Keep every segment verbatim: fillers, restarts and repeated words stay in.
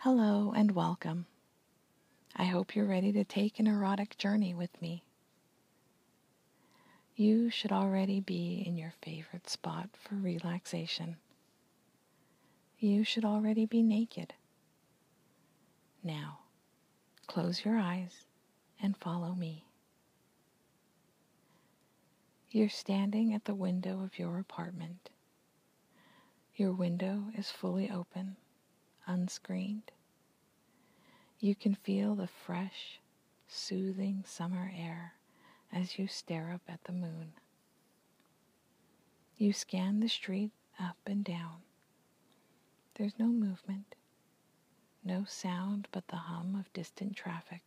Hello and welcome. I hope you're ready to take an erotic journey with me. You should already be in your favorite spot for relaxation. You should already be naked. Now, close your eyes and follow me. You're standing at the window of your apartment. Your window is fully open, unscreened. You can feel the fresh, soothing summer air as you stare up at the moon. You scan the street up and down. There's no movement, no sound but the hum of distant traffic.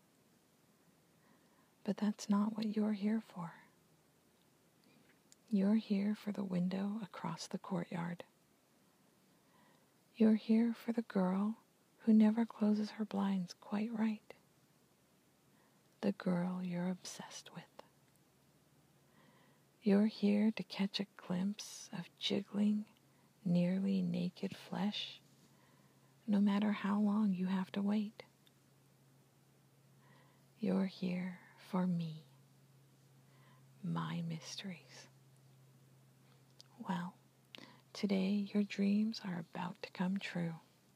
But that's not what you're here for. You're here for the window across the courtyard. You're here for the girl who never closes her blinds quite right. The girl you're obsessed with. You're here to catch a glimpse of jiggling, nearly naked flesh, no matter how long you have to wait. You're here for me, my mysteries. Well, today your dreams are about to come true.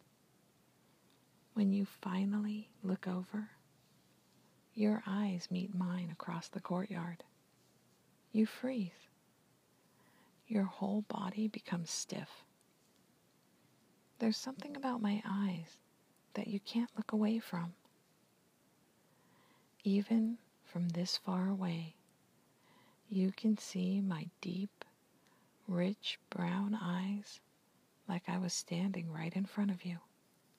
When you finally look over, your eyes meet mine across the courtyard. You freeze. Your whole body becomes stiff. There's something about my eyes that you can't look away from. Even from this far away, you can see my deep, rich brown eyes like I was standing right in front of you.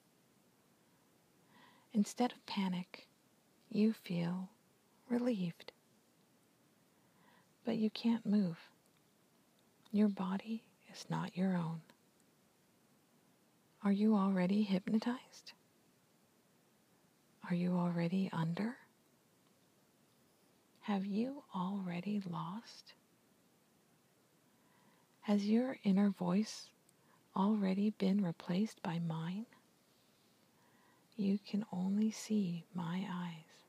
Instead of panic, you feel relieved. But you can't move. Your body is not your own. Are you already hypnotized? Are you already under? Have you already lost? Has your inner voice already been replaced by mine? You can only see my eyes.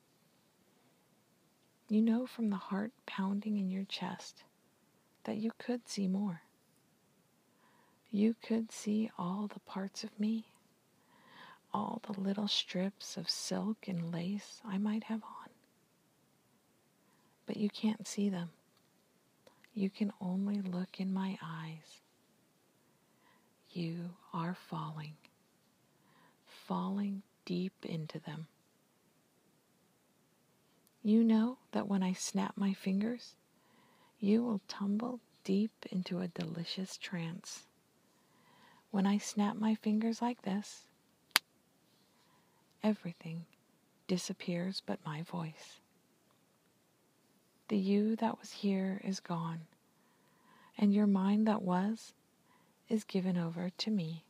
You know from the heart pounding in your chest that you could see more. You could see all the parts of me, all the little strips of silk and lace I might have on. But you can't see them. You can only look in my eyes. You are falling, falling deep into them. You know that when I snap my fingers, you will tumble deep into a delicious trance. When I snap my fingers like this, everything disappears but my voice. The you that was here is gone, and your mind that was is given over to me.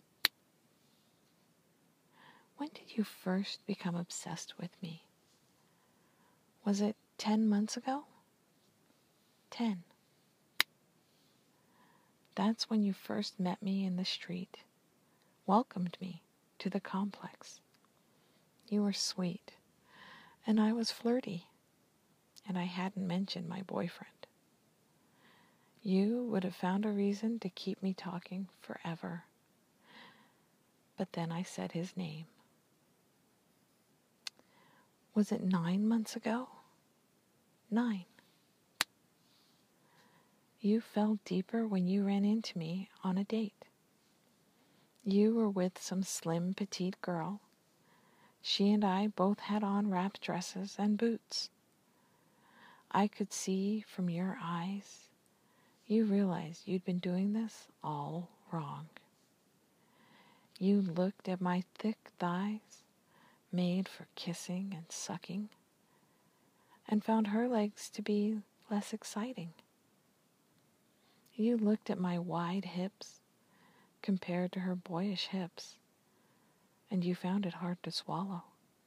When did you first become obsessed with me? Was it ten months ago? Ten. That's when you first met me in the street, welcomed me to the complex. You were sweet, and I was flirty, and I hadn't mentioned my boyfriend. You would have found a reason to keep me talking forever. But then I said his name. Was it nine months ago? Nine. You fell deeper when you ran into me on a date. You were with some slim, petite girl. She and I both had on wrapped dresses and boots. I could see from your eyes, you realized you'd been doing this all wrong. You looked at my thick thighs, made for kissing and sucking, and found her legs to be less exciting. You looked at my wide hips compared to her boyish hips, and you found it hard to swallow.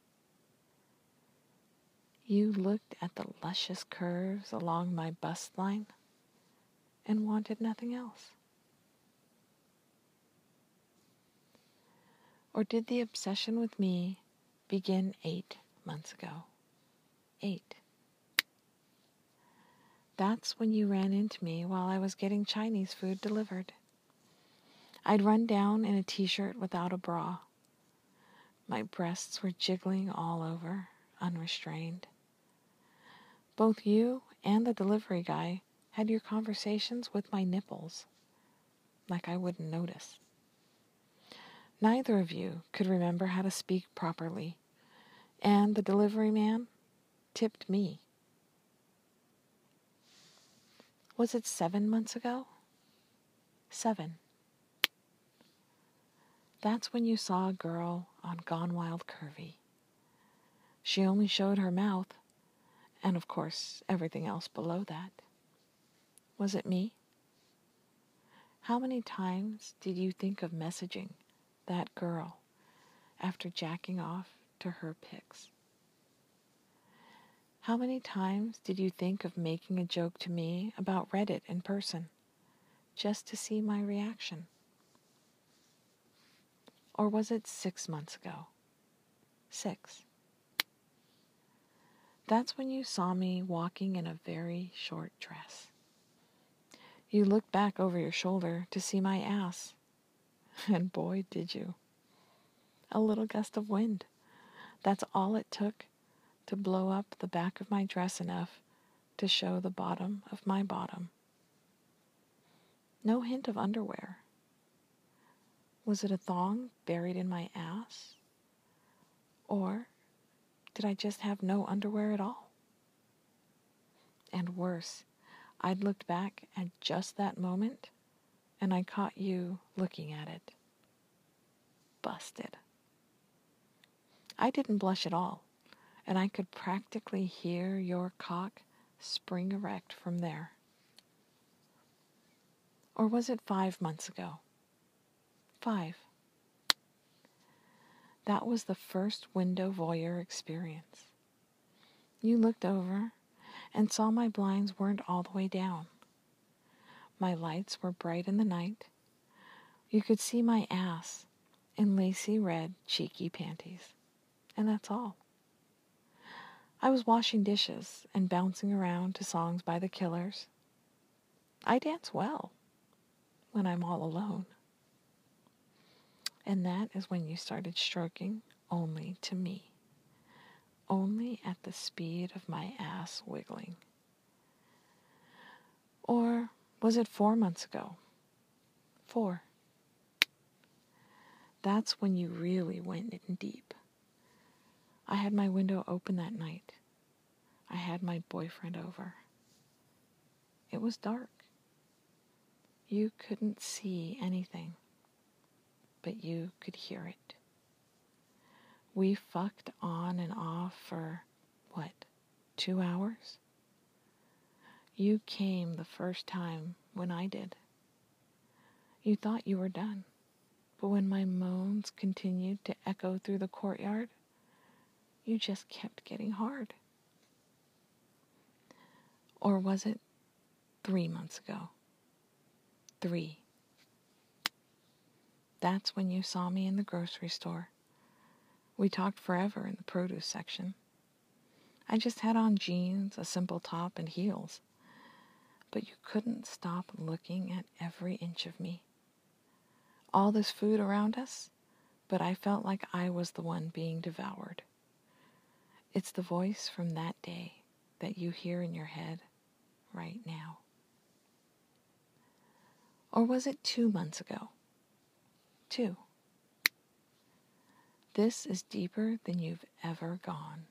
You looked at the luscious curves along my bust line and wanted nothing else. Or did the obsession with me begin eight months ago? Eight. That's when you ran into me while I was getting Chinese food delivered. I'd run down in a t-shirt without a bra. My breasts were jiggling all over, unrestrained. Both you and the delivery guy had your conversations with my nipples, like I wouldn't notice. Neither of you could remember how to speak properly, and the delivery man tipped me. Was it seven months ago? Seven. That's when you saw a girl on Gone Wild Curvy. She only showed her mouth, and of course everything else below that. Was it me? How many times did you think of messaging that girl after jacking off to her pics? How many times did you think of making a joke to me about Reddit in person, just to see my reaction? Or was it six months ago? Six. That's when you saw me walking in a very short dress. You looked back over your shoulder to see my ass, and boy did you. A little gust of wind. That's all it took to blow up the back of my dress enough to show the bottom of my bottom. No hint of underwear. Was it a thong buried in my ass? Or did I just have no underwear at all? And worse, I'd looked back at just that moment, and I caught you looking at it. Busted. I didn't blush at all, and I could practically hear your cock spring erect from there. Or was it five months ago? Five. That was the first window voyeur experience. You looked over and saw my blinds weren't all the way down. My lights were bright in the night. You could see my ass in lacy red cheeky panties, and that's all. I was washing dishes and bouncing around to songs by the Killers. I dance well when I'm all alone. And that is when you started stroking only to me, only at the speed of my ass wiggling. Or was it four months ago? Four. That's when you really went in deep. I had my window open that night. I had my boyfriend over. It was dark. You couldn't see anything, but you could hear it. We fucked on and off for, what, two hours? You came the first time when I did. You thought you were done, but when my moans continued to echo through the courtyard, you just kept getting hard. Or was it three months ago? Three. That's when you saw me in the grocery store. We talked forever in the produce section. I just had on jeans, a simple top, and heels. But you couldn't stop looking at every inch of me. All this food around us, but I felt like I was the one being devoured. It's the voice from that day that you hear in your head right now. Or was it two months ago? Two. This is deeper than you've ever gone.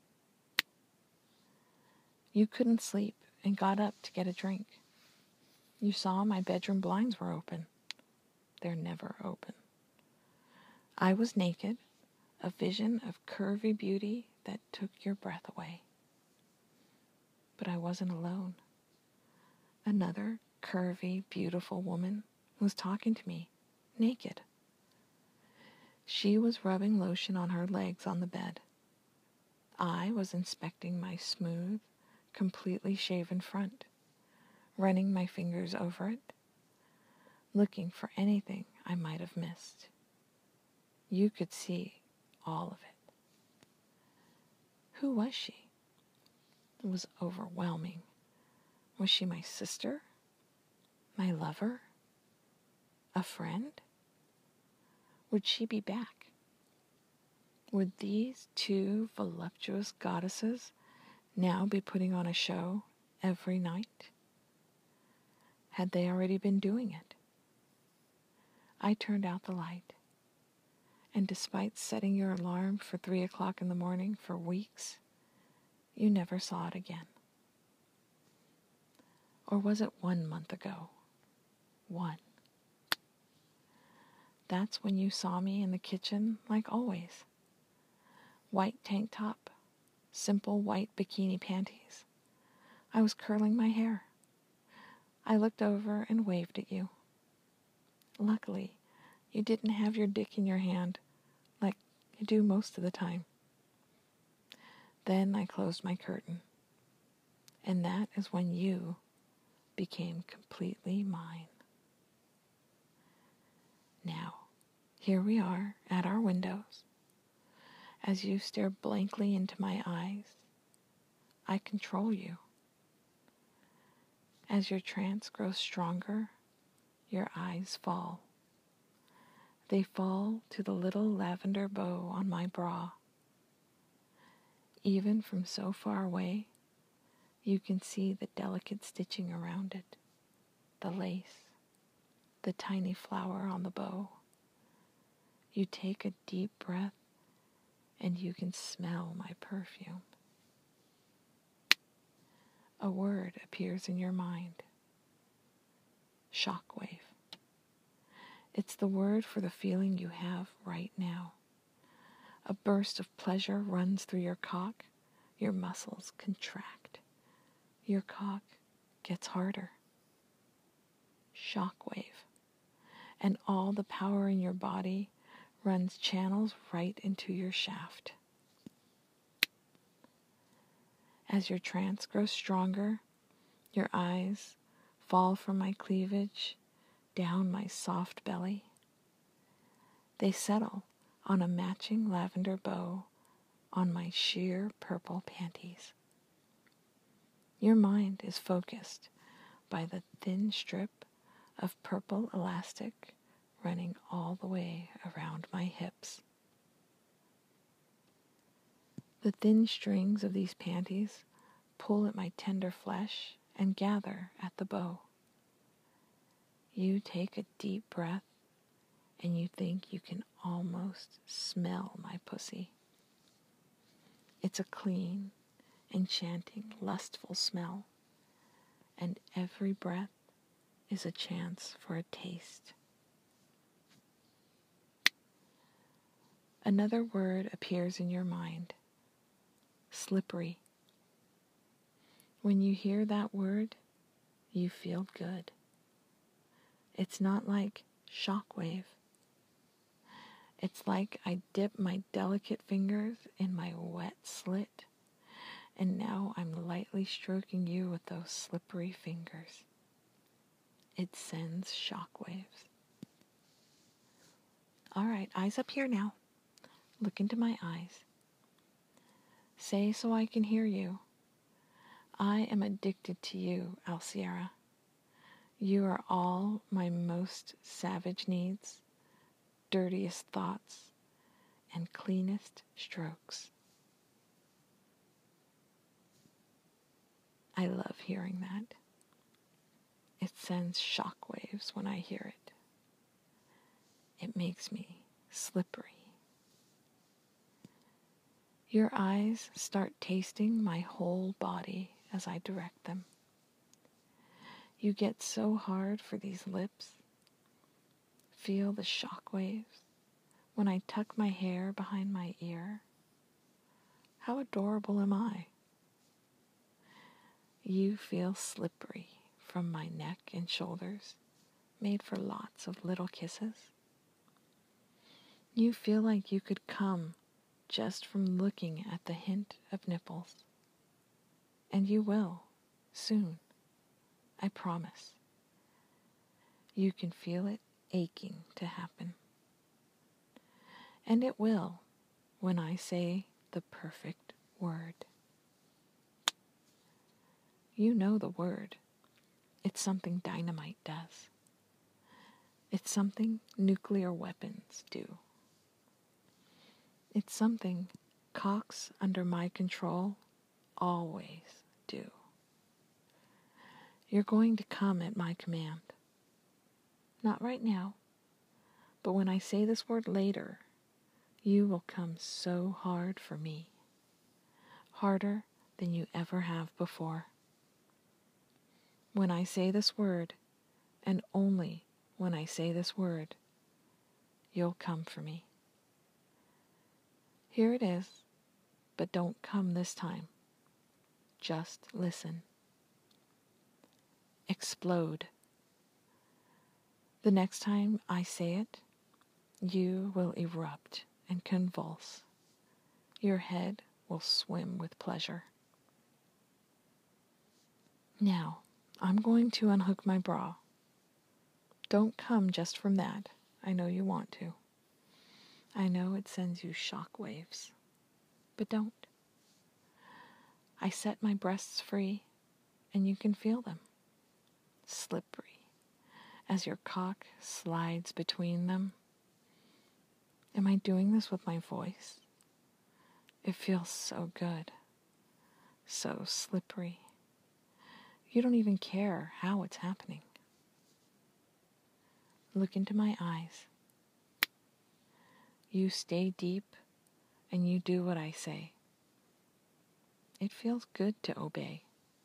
You couldn't sleep and got up to get a drink. You saw my bedroom blinds were open. They're never open. I was naked, a vision of curvy beauty that took your breath away. But I wasn't alone. Another curvy, beautiful woman was talking to me, naked. She was rubbing lotion on her legs on the bed. I was inspecting my smooth, completely shaven front, running my fingers over it, looking for anything I might have missed. You could see all of it. Who was she? It was overwhelming. Was she my sister? My lover? A friend? Would she be back? Would these two voluptuous goddesses now be putting on a show every night? Had they already been doing it? I turned out the light, and despite setting your alarm for three o'clock in the morning for weeks, you never saw it again. Or was it one month ago? One. That's when you saw me in the kitchen like always. White tank top, simple white bikini panties. I was curling my hair. I looked over and waved at you. Luckily, you didn't have your dick in your hand like you do most of the time. Then I closed my curtain, and that is when you became completely mine. Now, here we are at our windows. As you stare blankly into my eyes, I control you. As your trance grows stronger, your eyes fall. They fall to the little lavender bow on my bra. Even from so far away, you can see the delicate stitching around it, the lace, the tiny flower on the bow. You take a deep breath, and you can smell my perfume. A word appears in your mind. Shockwave. It's the word for the feeling you have right now. A burst of pleasure runs through your cock. Your muscles contract. Your cock gets harder. Shockwave. And all the power in your body runs channels right into your shaft. As your trance grows stronger, your eyes fall from my cleavage down my soft belly. They settle on a matching lavender bow on my sheer purple panties. Your mind is focused by the thin strip of purple elastic running all the way around my hips. The thin strings of these panties pull at my tender flesh and gather at the bow. You take a deep breath and you think you can almost smell my pussy. It's a clean, enchanting, lustful smell, and every breath is a chance for a taste. Another word appears in your mind. Slippery. When you hear that word, you feel good. It's not like shockwave. It's like I dip my delicate fingers in my wet slit, and now I'm lightly stroking you with those slippery fingers. It sends shockwaves. All right, eyes up here now. Look into my eyes. Say so I can hear you. I am addicted to you, Alciera. You are all my most savage needs, dirtiest thoughts, and cleanest strokes. I love hearing that. It sends shockwaves when I hear it. It makes me slippery. Your eyes start tasting my whole body as I direct them. You get so hard for these lips. Feel the shockwaves when I tuck my hair behind my ear. How adorable am I? You feel slippery from my neck and shoulders, made for lots of little kisses. You feel like you could come just from looking at the hint of nipples. And you will, soon, I promise. You can feel it aching to happen. And it will when I say the perfect word. You know the word. It's something dynamite does. It's something nuclear weapons do. It's something cocks under my control always do. You're going to come at my command. Not right now, but when I say this word later, you will come so hard for me. Harder than you ever have before. When I say this word, and only when I say this word, you'll come for me. Here it is, but don't come this time. Just listen. Explode. The next time I say it, you will erupt and convulse. Your head will swim with pleasure. Now, I'm going to unhook my bra. Don't come just from that. I know you want to. I know it sends you shock waves, but don't. I set my breasts free, and you can feel them, slippery, as your cock slides between them. Am I doing this with my voice? It feels so good, so slippery. You don't even care how it's happening. Look into my eyes. You stay deep, and you do what I say. It feels good to obey.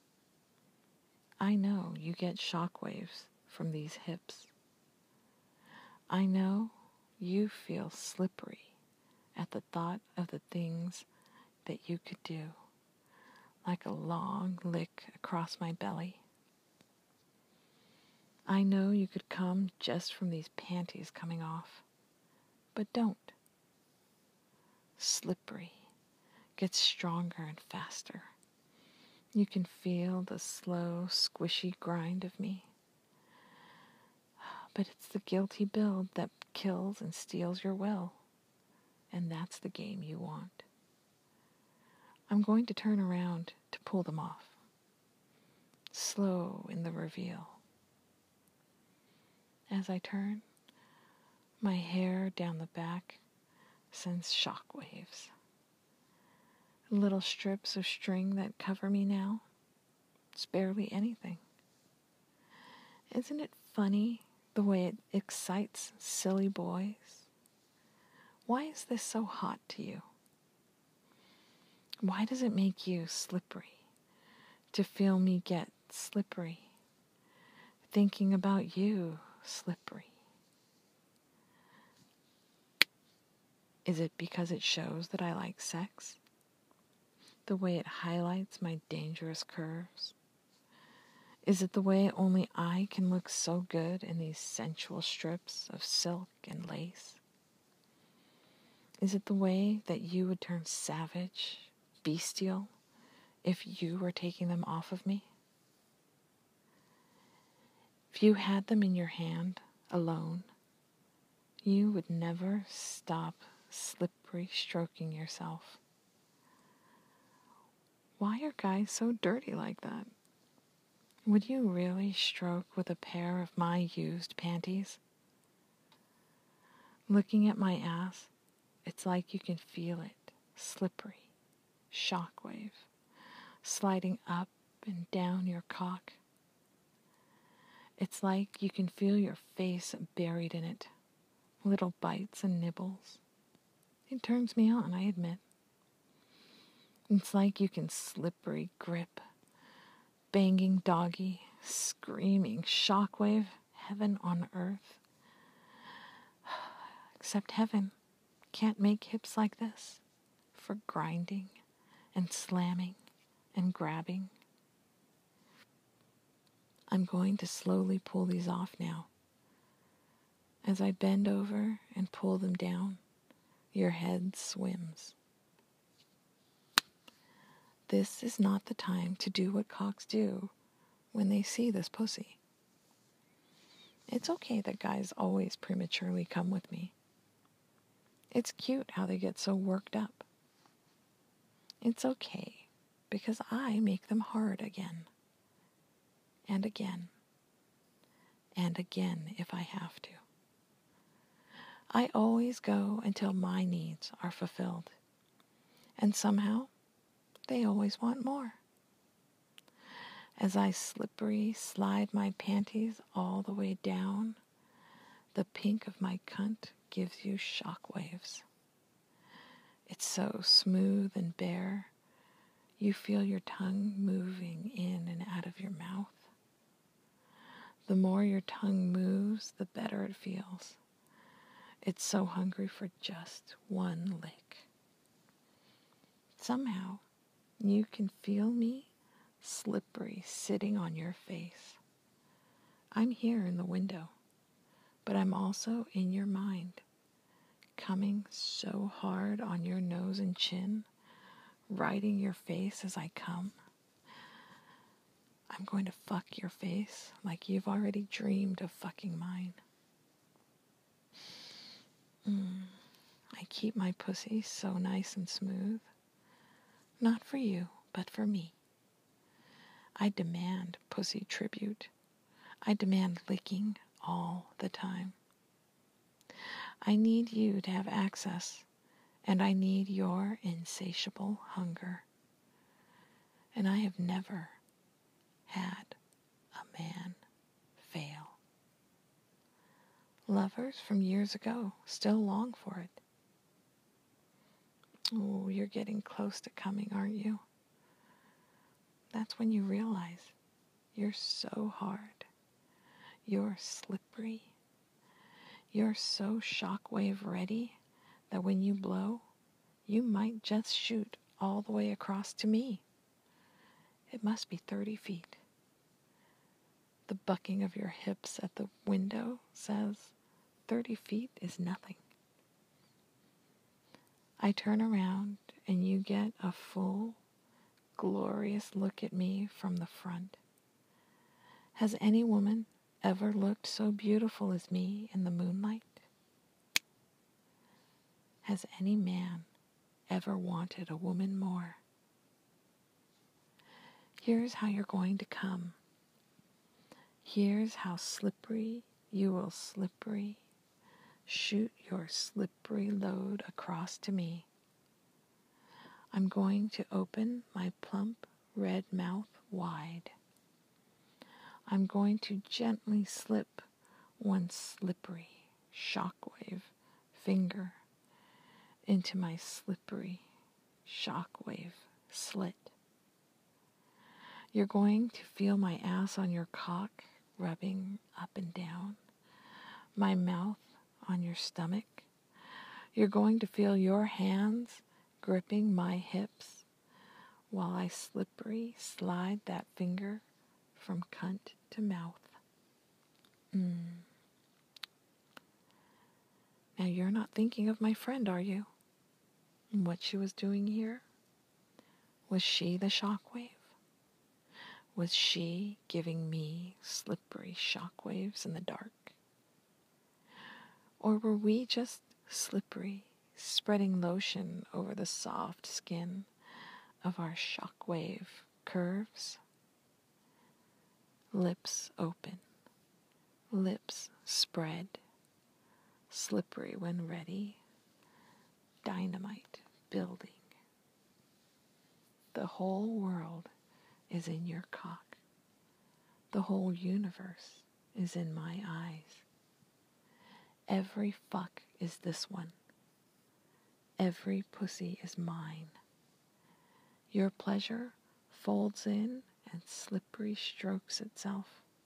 I know you get shockwaves from these hips. I know you feel slippery at the thought of the things that you could do, like a long lick across my belly. I know you could come just from these panties coming off, but don't. Slippery gets stronger and faster. You can feel the slow, squishy grind of me. But it's the guilty build that kills and steals your will. And that's the game you want. I'm going to turn around to pull them off. Slow in the reveal. As I turn, my hair down the back sends shockwaves. Little strips of string that cover me now. It's barely anything. Isn't it funny the way it excites silly boys? Why is this so hot to you? Why does it make you slippery to feel me get slippery? Thinking about you slippery. Is it because it shows that I like sex? The way it highlights my dangerous curves? Is it the way only I can look so good in these sensual strips of silk and lace? Is it the way that you would turn savage, bestial, if you were taking them off of me? If you had them in your hand, alone, you would never stop slippery stroking yourself. Why are guys so dirty like that? Would you really stroke with a pair of my used panties? Looking at my ass, it's like you can feel it, slippery, shockwave, sliding up and down your cock. It's like you can feel your face buried in it, little bites and nibbles. It turns me on, I admit. It's like you can slippery grip, banging doggy, screaming shockwave, heaven on earth. Except heaven can't make hips like this for grinding and slamming and grabbing. I'm going to slowly pull these off now. As I bend over and pull them down, your head swims. This is not the time to do what cocks do when they see this pussy. It's okay that guys always prematurely come with me. It's cute how they get so worked up. It's okay, because I make them hard again, and again, and again if I have to. I always go until my needs are fulfilled, and somehow they always want more. As I slippery slide my panties all the way down, the pink of my cunt gives you shockwaves. It's so smooth and bare, you feel your tongue moving in and out of your mouth. The more your tongue moves, the better it feels. It's so hungry for just one lick. Somehow, you can feel me slippery sitting on your face. I'm here in the window, but I'm also in your mind, coming so hard on your nose and chin, riding your face as I come. I'm going to fuck your face like you've already dreamed of fucking mine. Mm. I keep my pussy so nice and smooth. Not for you, but for me. I demand pussy tribute. I demand licking all the time. I need you to have access, and I need your insatiable hunger. And I have never had a man fail. Lovers from years ago still long for it. Oh, you're getting close to coming, aren't you? That's when you realize you're so hard. You're slippery. You're so shockwave ready that when you blow, you might just shoot all the way across to me. It must be thirty feet. The bucking of your hips at the window says thirty feet is nothing. I turn around and you get a full, glorious look at me from the front. Has any woman ever looked so beautiful as me in the moonlight? Has any man ever wanted a woman more? Here's how you're going to come. Here's how slippery you will slippery shoot your slippery load across to me. I'm going to open my plump red mouth wide. I'm going to gently slip one slippery shockwave finger into my slippery shockwave slit. You're going to feel my ass on your cock rubbing up and down, my mouth on your stomach. You're going to feel your hands gripping my hips while I slippery slide that finger from cunt to mouth. Mm. Now you're not thinking of my friend, are you? And what she was doing here? Was she the shockwave? Was she giving me slippery shockwaves in the dark? Or were we just slippery, spreading lotion over the soft skin of our shockwave curves? Lips open, lips spread, slippery when ready, dynamite building. The whole world is in your cock. The whole universe is in my eyes. Every fuck is this one. Every pussy is mine. Your pleasure folds in and slippery strokes itself.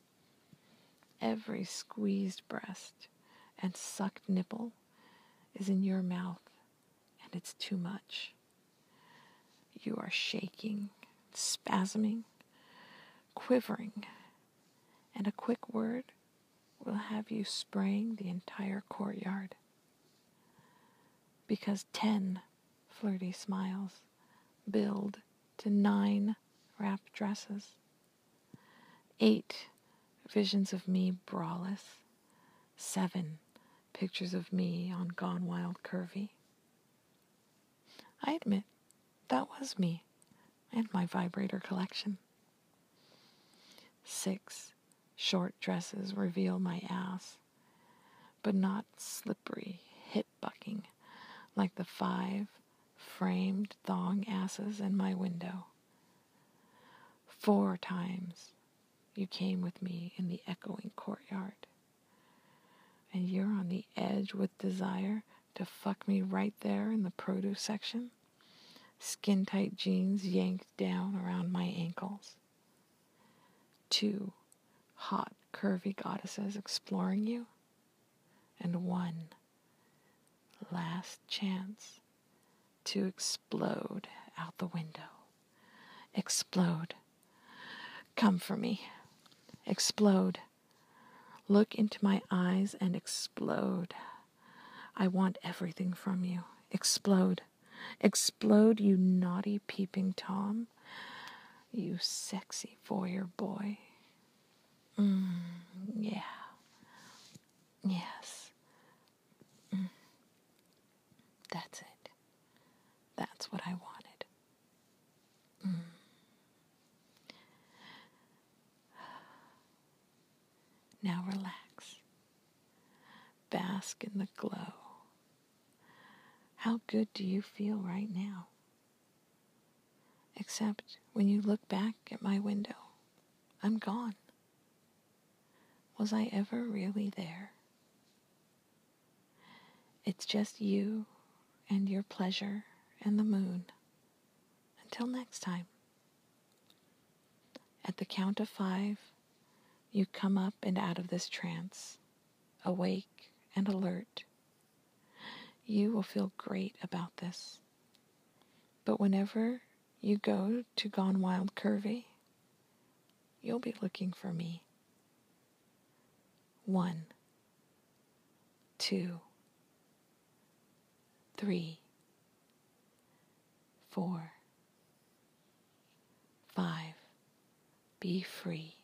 Every squeezed breast and sucked nipple is in your mouth, and it's too much. You are shaking, spasming, quivering, and a quick word will have you spraying the entire courtyard. Because ten flirty smiles build to nine wrapped dresses, eight visions of me braless, seven pictures of me on Gone Wild Curvy. I admit, that was me and my vibrator collection. Six short dresses reveal my ass, but not slippery, hip-bucking like the five framed thong asses in my window. Four times you came with me in the echoing courtyard, and you're on the edge with desire to fuck me right there in the produce section, skin-tight jeans yanked down around my ankles. Two hot, curvy goddesses exploring you, and one last chance to explode out the window. Explode. Come for me. Explode. Look into my eyes and explode. I want everything from you. Explode. Explode, you naughty peeping Tom. You sexy voyeur boy. Mm, yeah. Yes. Mm. That's it. That's what I wanted. Mm. Now relax. Bask in the glow. How good do you feel right now? Except when you look back at my window, I'm gone. Was I ever really there? It's just you and your pleasure and the moon. Until next time. At the count of five, you come up and out of this trance, awake and alert. You will feel great about this. But whenever you go to Gone Wild Curvy, you'll be looking for me. One, two, three, four, five. Be free.